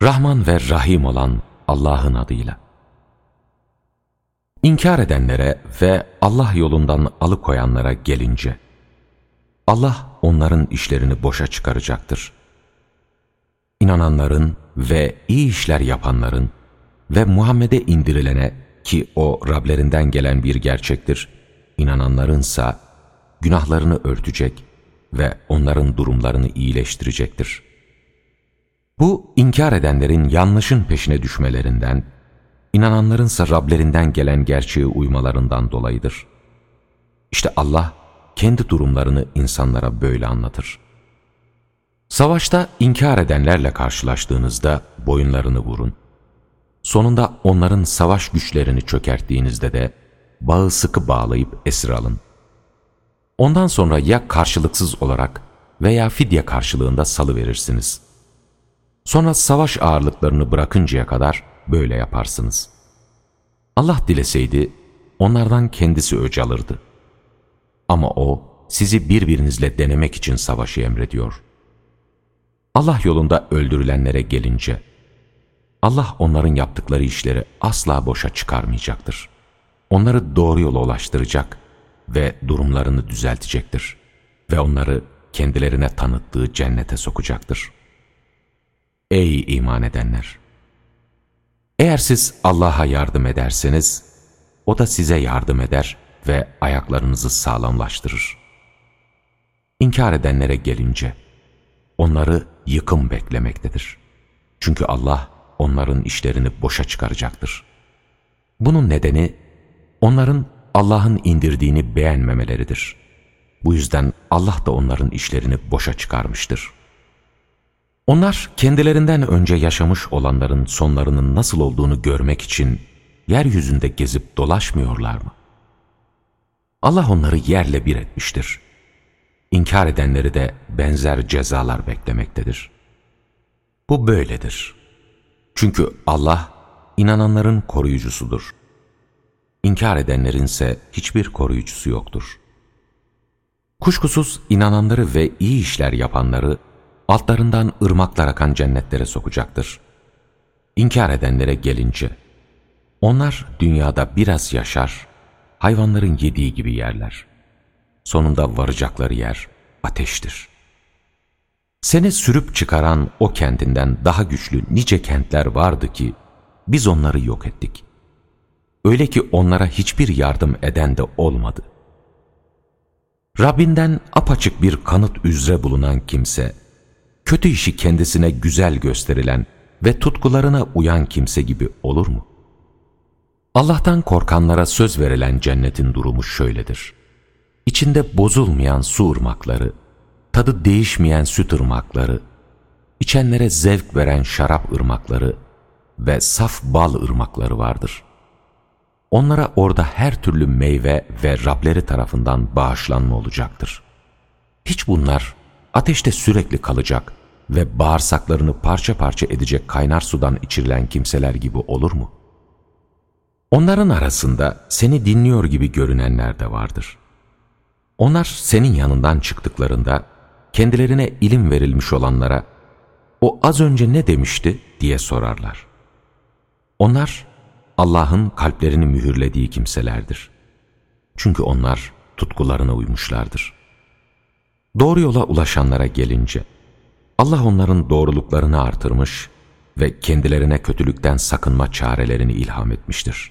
Rahman ve Rahim olan Allah'ın adıyla. İnkar edenlere ve Allah yolundan alıkoyanlara gelince, Allah onların işlerini boşa çıkaracaktır. İnananların ve iyi işler yapanların ve Muhammed'e indirilene, ki o Rablerinden gelen bir gerçektir, inananlarınsa günahlarını örtecek ve onların durumlarını iyileştirecektir. Bu, inkar edenlerin yanlışın peşine düşmelerinden, inananlarınsa Rablerinden gelen gerçeğe uymalarından dolayıdır. İşte Allah kendi durumlarını insanlara böyle anlatır. Savaşta inkar edenlerle karşılaştığınızda boyunlarını vurun. Sonunda onların savaş güçlerini çökerttiğinizde de bağı sıkı bağlayıp esir alın. Ondan sonra ya karşılıksız olarak veya fidye karşılığında salıverirsiniz. Sonra savaş ağırlıklarını bırakıncaya kadar böyle yaparsınız. Allah dileseydi onlardan kendisi öc alırdı. Ama O sizi birbirinizle denemek için savaşı emrediyor. Allah yolunda öldürülenlere gelince, Allah onların yaptıkları işleri asla boşa çıkarmayacaktır. Onları doğru yola ulaştıracak ve durumlarını düzeltecektir. Ve onları kendilerine tanıttığı cennete sokacaktır. Ey iman edenler! Eğer siz Allah'a yardım ederseniz, O da size yardım eder ve ayaklarınızı sağlamlaştırır. İnkar edenlere gelince, onları yıkım beklemektedir. Çünkü Allah onların işlerini boşa çıkaracaktır. Bunun nedeni, onların Allah'ın indirdiğini beğenmemeleridir. Bu yüzden Allah da onların işlerini boşa çıkarmıştır. Onlar kendilerinden önce yaşamış olanların sonlarının nasıl olduğunu görmek için yeryüzünde gezip dolaşmıyorlar mı? Allah onları yerle bir etmiştir. İnkar edenleri de benzer cezalar beklemektedir. Bu böyledir. Çünkü Allah inananların koruyucusudur. İnkar edenlerin ise hiçbir koruyucusu yoktur. Kuşkusuz inananları ve iyi işler yapanları altlarından ırmaklar akan cennetlere sokacaktır. İnkar edenlere gelince, onlar dünyada biraz yaşar, hayvanların yediği gibi yerler. Sonunda varacakları yer ateştir. Seni sürüp çıkaran o kentinden daha güçlü nice kentler vardı ki, biz onları yok ettik. Öyle ki onlara hiçbir yardım eden de olmadı. Rabbinden apaçık bir kanıt üzere bulunan kimse, kötü işi kendisine güzel gösterilen ve tutkularına uyan kimse gibi olur mu? Allah'tan korkanlara söz verilen cennetin durumu şöyledir. İçinde bozulmayan su ırmakları, tadı değişmeyen süt ırmakları, içenlere zevk veren şarap ırmakları ve saf bal ırmakları vardır. Onlara orada her türlü meyve ve Rableri tarafından bağışlanma olacaktır. Hiç bunlar ateşte sürekli kalacak ve bağırsaklarını parça parça edecek kaynar sudan içirilen kimseler gibi olur mu? Onların arasında seni dinliyor gibi görünenler de vardır. Onlar senin yanından çıktıklarında kendilerine ilim verilmiş olanlara "O az önce ne demişti?" diye sorarlar. Onlar Allah'ın kalplerini mühürlediği kimselerdir. Çünkü onlar tutkularına uymuşlardır. Doğru yola ulaşanlara gelince, Allah onların doğruluklarını artırmış ve kendilerine kötülükten sakınma çarelerini ilham etmiştir.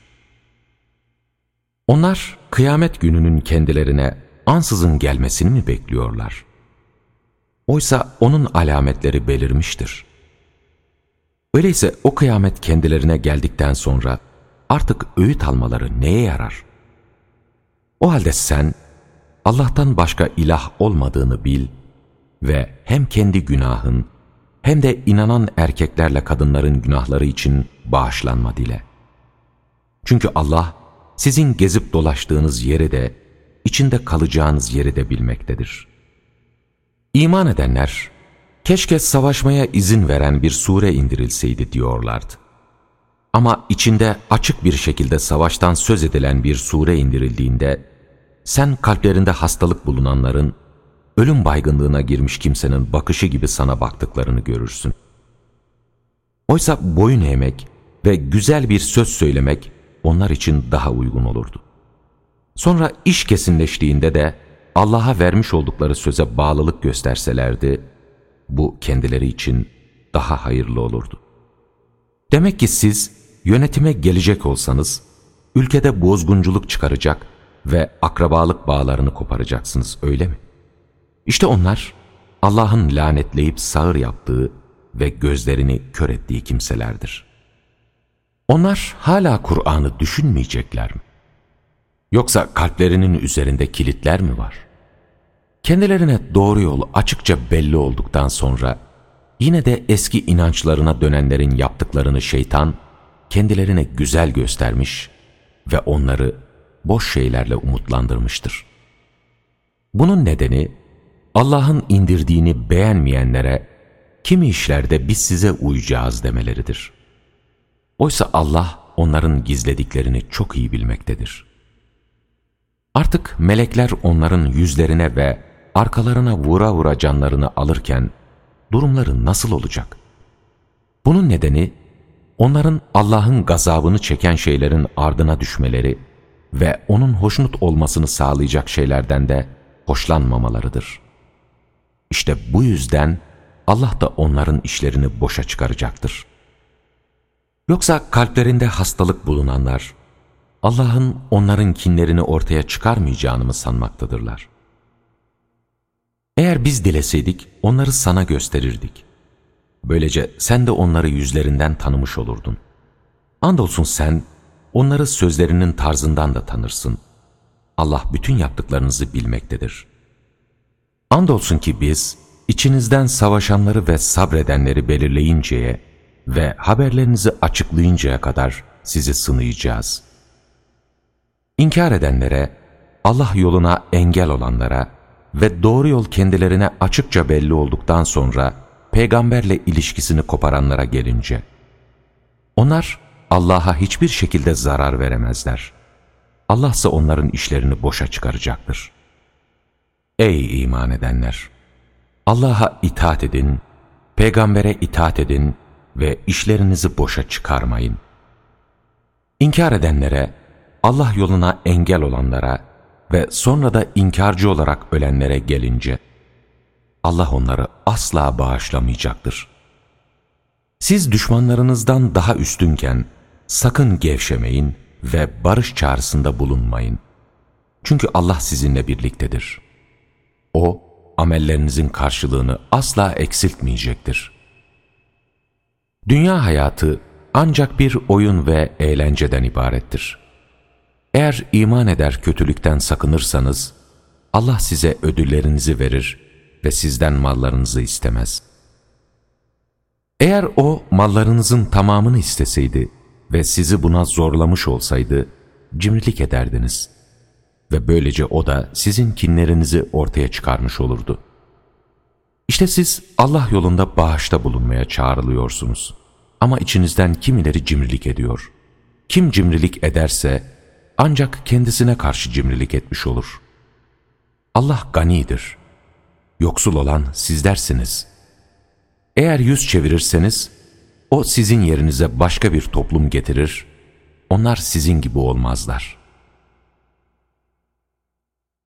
Onlar kıyamet gününün kendilerine ansızın gelmesini mi bekliyorlar? Oysa onun alametleri belirmiştir. Öyleyse o kıyamet kendilerine geldikten sonra artık öğüt almaları neye yarar? O halde sen Allah'tan başka ilah olmadığını bil ve hem kendi günahın hem de inanan erkeklerle kadınların günahları için bağışlanma dile. Çünkü Allah sizin gezip dolaştığınız yeri de, içinde kalacağınız yeri de bilmektedir. İman edenler, keşke savaşmaya izin veren bir sure indirilseydi diyorlardı. Ama içinde açık bir şekilde savaştan söz edilen bir sure indirildiğinde, sen kalplerinde hastalık bulunanların, ölüm baygınlığına girmiş kimsenin bakışı gibi sana baktıklarını görürsün. Oysa boyun eğmek ve güzel bir söz söylemek onlar için daha uygun olurdu. Sonra iş kesinleştiğinde de Allah'a vermiş oldukları söze bağlılık gösterselerdi, bu kendileri için daha hayırlı olurdu. Demek ki siz yönetime gelecek olsanız, ülkede bozgunculuk çıkaracak ve akrabalık bağlarını koparacaksınız, öyle mi? İşte onlar, Allah'ın lanetleyip sağır yaptığı ve gözlerini kör ettiği kimselerdir. Onlar hala Kur'an'ı düşünmeyecekler mi? Yoksa kalplerinin üzerinde kilitler mi var? Kendilerine doğru yol açıkça belli olduktan sonra, yine de eski inançlarına dönenlerin yaptıklarını şeytan, kendilerine güzel göstermiş ve onları boş şeylerle umutlandırmıştır. Bunun nedeni, Allah'ın indirdiğini beğenmeyenlere, kimi işlerde biz size uyacağız demeleridir. Oysa Allah onların gizlediklerini çok iyi bilmektedir. Artık melekler onların yüzlerine ve arkalarına vura vura canlarını alırken durumları nasıl olacak? Bunun nedeni onların Allah'ın gazabını çeken şeylerin ardına düşmeleri ve onun hoşnut olmasını sağlayacak şeylerden de hoşlanmamalarıdır. İşte bu yüzden Allah da onların işlerini boşa çıkaracaktır. Yoksa kalplerinde hastalık bulunanlar, Allah'ın onların kinlerini ortaya çıkarmayacağını mı sanmaktadırlar? Eğer biz dileseydik, onları sana gösterirdik. Böylece sen de onları yüzlerinden tanımış olurdun. Andolsun sen, onları sözlerinin tarzından da tanırsın. Allah bütün yaptıklarınızı bilmektedir. Andolsun ki biz, içinizden savaşanları ve sabredenleri belirleyinceye ve haberlerinizi açıklayıncaya kadar sizi sınayacağız. İnkar edenlere, Allah yoluna engel olanlara ve doğru yol kendilerine açıkça belli olduktan sonra peygamberle ilişkisini koparanlara gelince, onlar Allah'a hiçbir şekilde zarar veremezler. Allah ise onların işlerini boşa çıkaracaktır. Ey iman edenler! Allah'a itaat edin, peygambere itaat edin ve işlerinizi boşa çıkarmayın. İnkar edenlere, Allah yoluna engel olanlara ve sonra da inkarcı olarak ölenlere gelince, Allah onları asla bağışlamayacaktır. Siz düşmanlarınızdan daha üstünken sakın gevşemeyin ve barış çağrısında bulunmayın. Çünkü Allah sizinle birliktedir. O, amellerinizin karşılığını asla eksiltmeyecektir. Dünya hayatı ancak bir oyun ve eğlenceden ibarettir. Eğer iman eder kötülükten sakınırsanız, Allah size ödüllerinizi verir ve sizden mallarınızı istemez. Eğer o mallarınızın tamamını isteseydi ve sizi buna zorlamış olsaydı, cimrilik ederdiniz. Ve böylece o da sizin kinlerinizi ortaya çıkarmış olurdu. İşte siz Allah yolunda bağışta bulunmaya çağrılıyorsunuz. Ama içinizden kimileri cimrilik ediyor. Kim cimrilik ederse ancak kendisine karşı cimrilik etmiş olur. Allah ganidir. Yoksul olan sizlersiniz. Eğer yüz çevirirseniz, o sizin yerinize başka bir toplum getirir, onlar sizin gibi olmazlar.